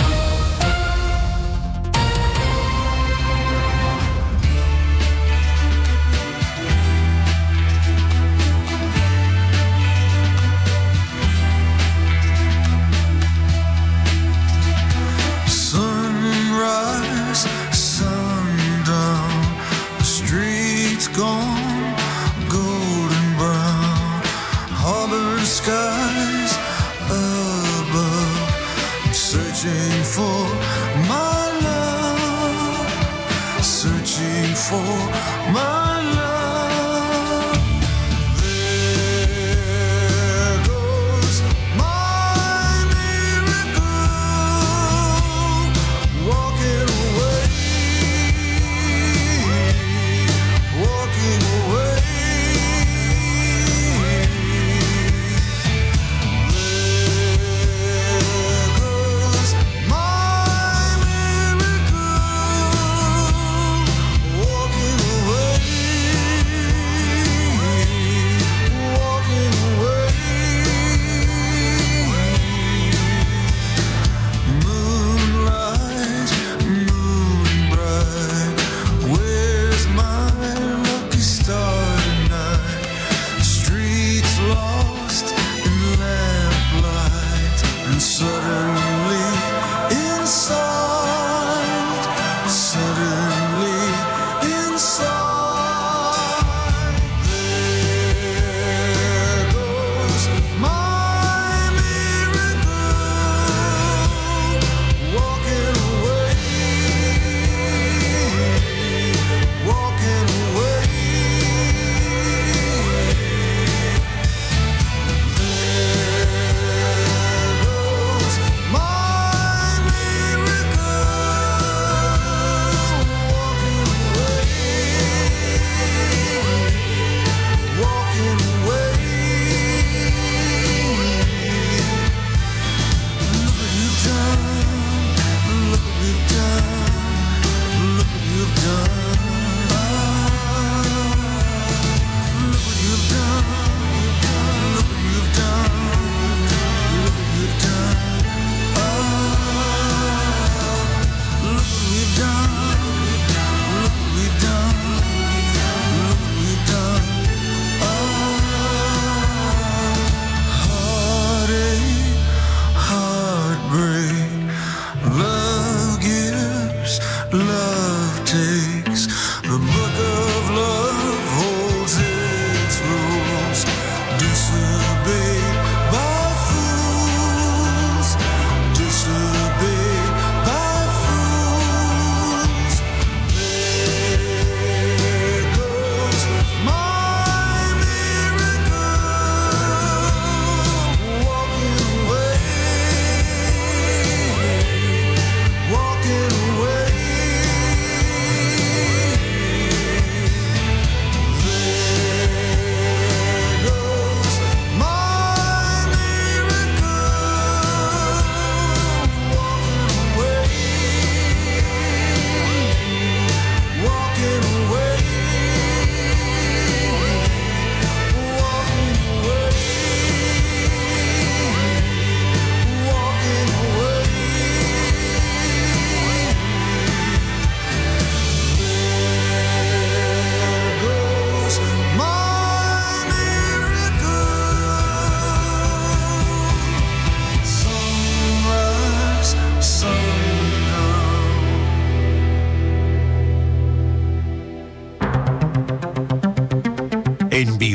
Gone, golden brown, harbor skies above. I'm searching for my love, searching for my love. There goes my miracle, walking away. Walking away. There goes my miracle. Walking away.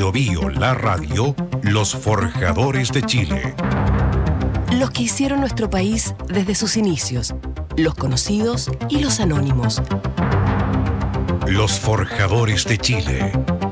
Bio Bio, la radio, los forjadores de Chile. Los que hicieron nuestro país desde sus inicios, los conocidos y los anónimos. Los forjadores de Chile.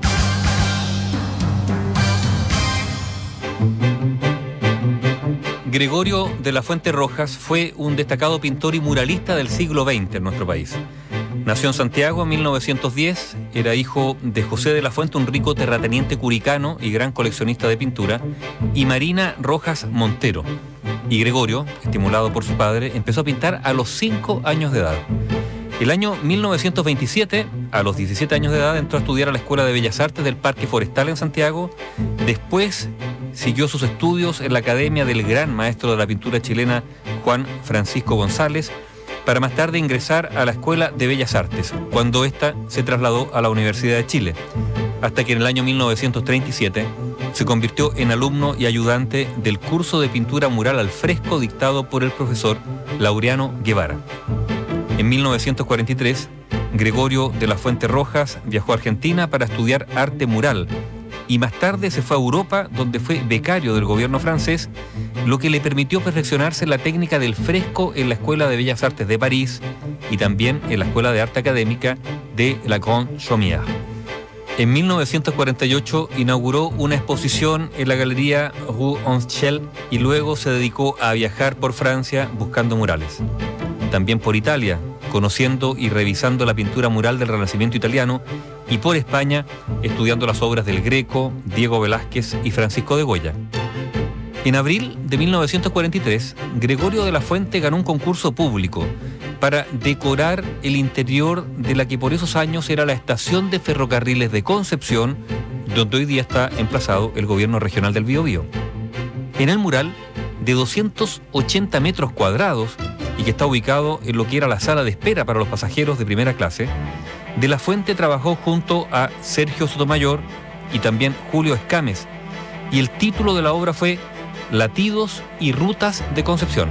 Gregorio de la Fuente Rojas fue un destacado pintor y muralista del siglo veinte en nuestro país. Nació en Santiago en mil novecientos diez, era hijo de José de la Fuente, un rico terrateniente curicano y gran coleccionista de pintura, y Marina Rojas Montero. Y Gregorio, estimulado por su padre, empezó a pintar a los cinco años de edad. El año mil novecientos veintisiete, a los diecisiete años de edad, entró a estudiar a la Escuela de Bellas Artes del Parque Forestal en Santiago. Después siguió sus estudios en la Academia del gran maestro de la pintura chilena, Juan Francisco González, para más tarde ingresar a la Escuela de Bellas Artes, cuando ésta se trasladó a la Universidad de Chile, hasta que en el año mil novecientos treinta y siete se convirtió en alumno y ayudante del curso de pintura mural al fresco dictado por el profesor Laureano Guevara. En mil novecientos cuarenta y tres, Gregorio de la Fuente Rojas viajó a Argentina para estudiar arte mural y más tarde se fue a Europa, donde fue becario del gobierno francés, lo que le permitió perfeccionarse en la técnica del fresco en la Escuela de Bellas Artes de París y también en la Escuela de Arte Académica de la Grande Chaumière. En mil novecientos cuarenta y ocho inauguró una exposición en la Galería Rue Onchel y luego se dedicó a viajar por Francia buscando murales. También por Italia, conociendo y revisando la pintura mural del Renacimiento italiano, y por España, estudiando las obras del Greco, Diego Velázquez y Francisco de Goya. En abril de mil novecientos cuarenta y tres, Gregorio de la Fuente ganó un concurso público para decorar el interior de la que por esos años era la estación de ferrocarriles de Concepción, donde hoy día está emplazado el gobierno regional del Biobío. En el mural, de doscientos ochenta metros cuadrados, y que está ubicado en lo que era la sala de espera para los pasajeros de primera clase, de la Fuente trabajó junto a Sergio Sotomayor y también Julio Escames, y el título de la obra fue Latidos y Rutas de Concepción.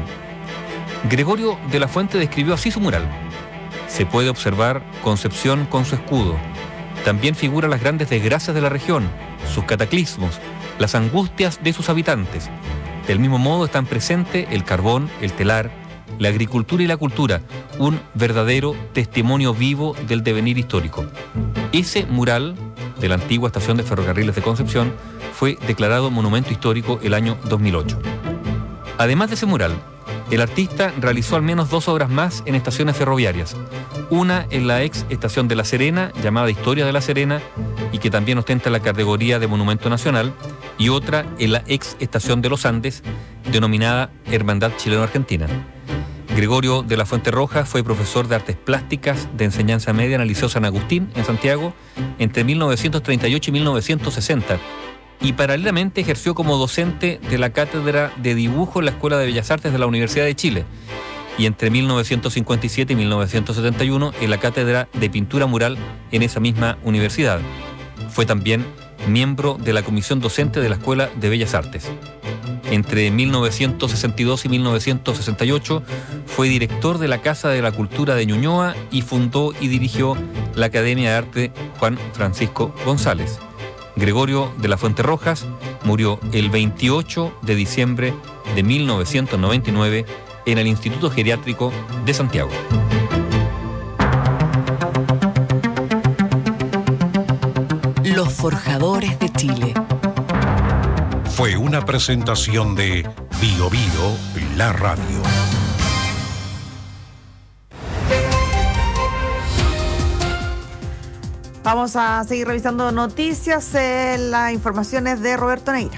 Gregorio de la Fuente describió así su mural. Se puede observar Concepción con su escudo. También figura las grandes desgracias de la región, sus cataclismos, las angustias de sus habitantes. Del mismo modo están presentes el carbón, el telar, la agricultura y la cultura, un verdadero testimonio vivo del devenir histórico. Ese mural de la antigua estación de ferrocarriles de Concepción fue declarado monumento histórico el año dos mil ocho. Además de ese mural, el artista realizó al menos dos obras más en estaciones ferroviarias. Una en la ex estación de La Serena, llamada Historia de La Serena, y que también ostenta la categoría de Monumento Nacional, y otra en la ex estación de Los Andes, denominada Hermandad Chileno-Argentina. Gregorio de la Fuente Rojas fue profesor de Artes Plásticas de enseñanza media en el Liceo San Agustín, en Santiago, entre mil novecientos treinta y ocho y mil novecientos sesenta, y paralelamente ejerció como docente de la Cátedra de Dibujo en la Escuela de Bellas Artes de la Universidad de Chile, y entre mil novecientos cincuenta y siete y mil novecientos setenta y uno en la Cátedra de Pintura Mural en esa misma universidad. Fue también miembro de la Comisión Docente de la Escuela de Bellas Artes. Entre mil novecientos sesenta y dos y mil novecientos sesenta y ocho fue director de la Casa de la Cultura de Ñuñoa y fundó y dirigió la Academia de Arte Juan Francisco González. Gregorio de la Fuente Rojas murió el veintiocho de diciembre de mil novecientos noventa y nueve en el Instituto Geriátrico de Santiago. Los forjadores de Chile. Fue una presentación de Bio Bio, la radio. Vamos a seguir revisando noticias. Eh, las informaciones de Roberto Neira.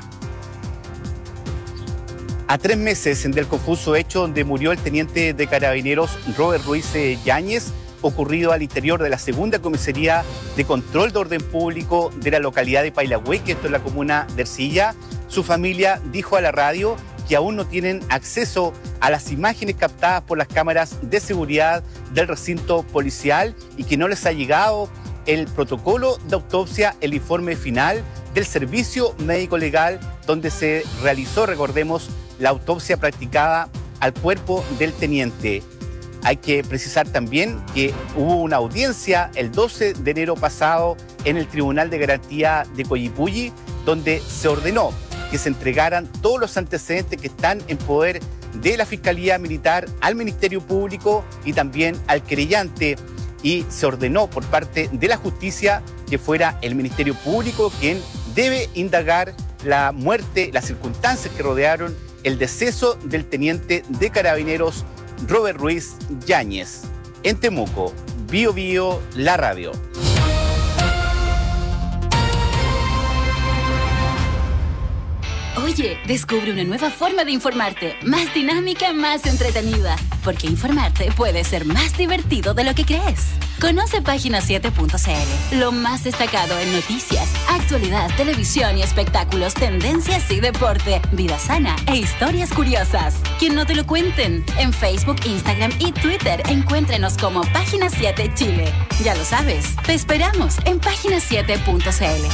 A tres meses del confuso hecho donde murió el teniente de carabineros Robert Ruiz Yáñez, ocurrido al interior de la segunda comisaría de control de orden público de la localidad de Pailahue, esto es la comuna de Ercilla, su familia dijo a la radio que aún no tienen acceso a las imágenes captadas por las cámaras de seguridad del recinto policial y que no les ha llegado el protocolo de autopsia, el informe final del servicio médico legal donde se realizó, recordemos, la autopsia practicada al cuerpo del teniente. Hay que precisar también que hubo una audiencia el doce de enero pasado en el Tribunal de Garantía de Coyipulli, donde se ordenó que se entregaran todos los antecedentes que están en poder de la Fiscalía Militar al Ministerio Público y también al querellante. Y se ordenó por parte de la justicia que fuera el Ministerio Público quien debe indagar la muerte, las circunstancias que rodearon el deceso del teniente de Carabineros Robert Ruiz Yáñez. En Temuco, Bio Bio, la radio. Oye, descubre una nueva forma de informarte, más dinámica, más entretenida, porque informarte puede ser más divertido de lo que crees. Conoce página siete punto c l, lo más destacado en noticias, actualidad, televisión y espectáculos, tendencias y deporte, vida sana e historias curiosas. Que no te lo cuenten. En Facebook, Instagram y Twitter encuéntrenos como Página siete Chile. Ya lo sabes, te esperamos en página siete punto c l.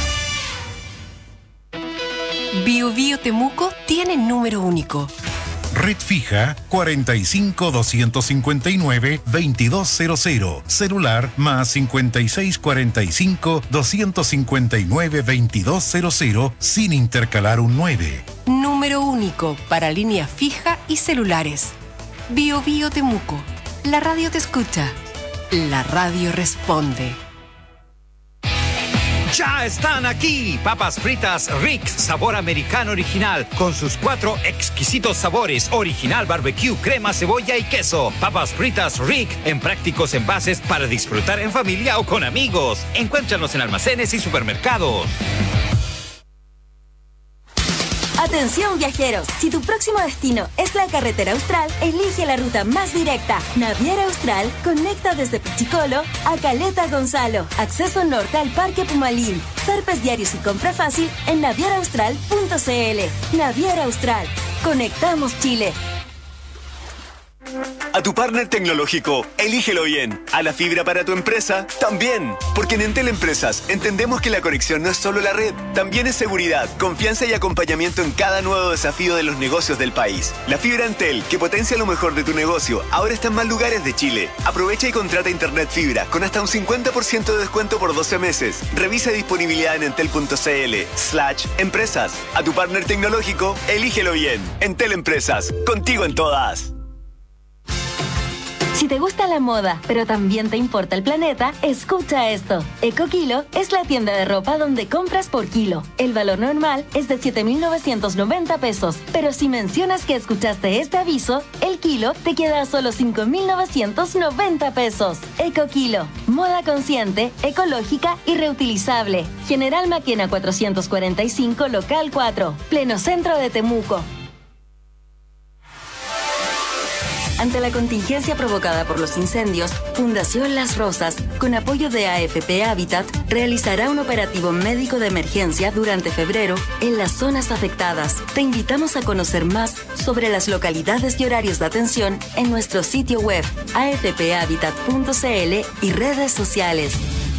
Bio Bio Temuco tiene número único. Red fija cuarenta y cinco, doscientos cincuenta y nueve, veintidós cero cero. Celular más cincuenta y seis, cuarenta y cinco, doscientos cincuenta y nueve, veintidós cero cero sin intercalar un nueve. Número único para línea fija y celulares. Bio Bio Temuco. La radio te escucha. La radio responde. Ya están aquí, papas fritas Rick, sabor americano original, con sus cuatro exquisitos sabores, original barbecue, crema, cebolla y queso. Papas fritas Rick, en prácticos envases para disfrutar en familia o con amigos. Encuéntranos en almacenes y supermercados. Atención viajeros, si tu próximo destino es la carretera austral, elige la ruta más directa. Naviera Austral conecta desde Pichicolo a Caleta Gonzalo. Acceso norte al Parque Pumalín. Zarpes diarios y compra fácil en naviera austral punto c l. Naviera Austral. Conectamos Chile. A tu partner tecnológico, elígelo bien. A la fibra para tu empresa, también. Porque en Entel Empresas entendemos que la conexión no es solo la red, también es seguridad, confianza y acompañamiento en cada nuevo desafío de los negocios del país. La fibra Entel, que potencia lo mejor de tu negocio, ahora está en más lugares de Chile. Aprovecha y contrata internet fibra con hasta un cincuenta por ciento de descuento por doce meses. Revisa disponibilidad en entel punto c l slash empresas. A tu partner tecnológico, elígelo bien. Entel Empresas, contigo en todas. Si te gusta la moda, pero también te importa el planeta, escucha esto. EcoKilo es la tienda de ropa donde compras por kilo. El valor normal es de siete mil novecientos noventa pesos, pero si mencionas que escuchaste este aviso, el kilo te queda a solo cinco mil novecientos noventa pesos. EcoKilo, moda consciente, ecológica y reutilizable. General Maquena cuatrocientos cuarenta y cinco, local cuatro, pleno centro de Temuco. Ante la contingencia provocada por los incendios, Fundación Las Rosas, con apoyo de A F P Habitat, realizará un operativo médico de emergencia durante febrero en las zonas afectadas. Te invitamos a conocer más sobre las localidades y horarios de atención en nuestro sitio web a f p habitat punto c l y redes sociales.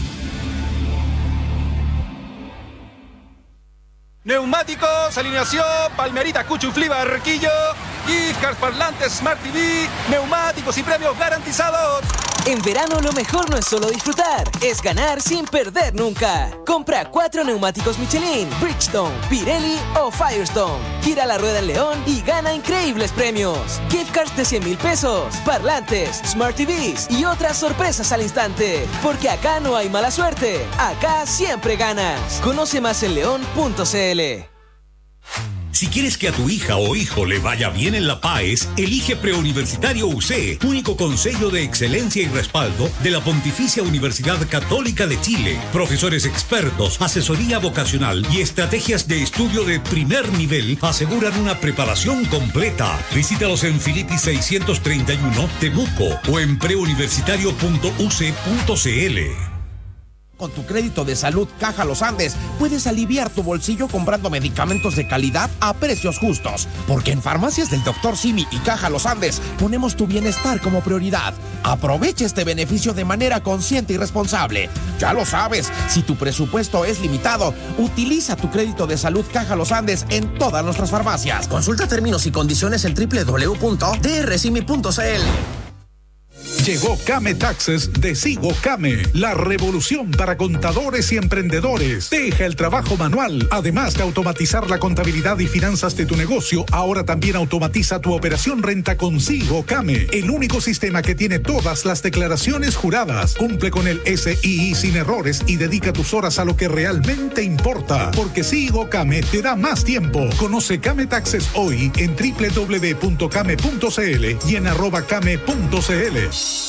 Neumáticos, alineación, Palmerita, Cuchuflí, Barquillo, Gift, parlantes, Smart T V, neumáticos y premios garantizados. En verano lo mejor no es solo disfrutar, es ganar sin perder nunca. Compra cuatro neumáticos Michelin, Bridgestone, Pirelli o Firestone. Gira la rueda en León y gana increíbles premios. Gift cards de cien mil pesos, parlantes, Smart T Vs y otras sorpresas al instante. Porque acá no hay mala suerte, acá siempre ganas. Conoce más en león punto c l. Si quieres que a tu hija o hijo le vaya bien en la PAES, elige Preuniversitario U C, único consejo de excelencia y respaldo de la Pontificia Universidad Católica de Chile. Profesores expertos, asesoría vocacional y estrategias de estudio de primer nivel aseguran una preparación completa. Visítalos en Filippi seiscientos treinta y uno, Temuco, o en preuniversitario punto u c punto c l. Con tu crédito de salud Caja Los Andes puedes aliviar tu bolsillo comprando medicamentos de calidad a precios justos. Porque en Farmacias del doctor Simi y Caja Los Andes ponemos tu bienestar como prioridad. Aprovecha este beneficio de manera consciente y responsable. Ya lo sabes, si tu presupuesto es limitado, utiliza tu crédito de salud Caja Los Andes en todas nuestras farmacias. Consulta términos y condiciones en doble u doble u doble u punto d r simi punto c l. Llegó Came Taxes de Sigo Came, la revolución para contadores y emprendedores. Deja el trabajo manual. Además de automatizar la contabilidad y finanzas de tu negocio, ahora también automatiza tu operación renta con Sigo Came, el único sistema que tiene todas las declaraciones juradas. Cumple con el S I I sin errores y dedica tus horas a lo que realmente importa, porque Sigo Came te da más tiempo. Conoce Came Taxes hoy en doble u doble u doble u punto came punto c l y en arroba came punto c l.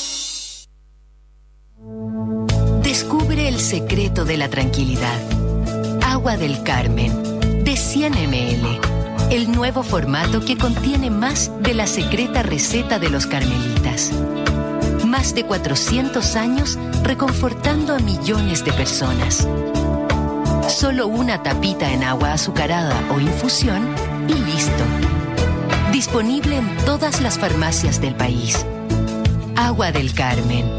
Descubre el secreto de la tranquilidad. Agua del Carmen, de cien mililitros. El nuevo formato que contiene más de la secreta receta de los carmelitas. Más de cuatrocientos años reconfortando a millones de personas. Solo una tapita en agua azucarada o infusión y listo. Disponible en todas las farmacias del país. Agua del Carmen.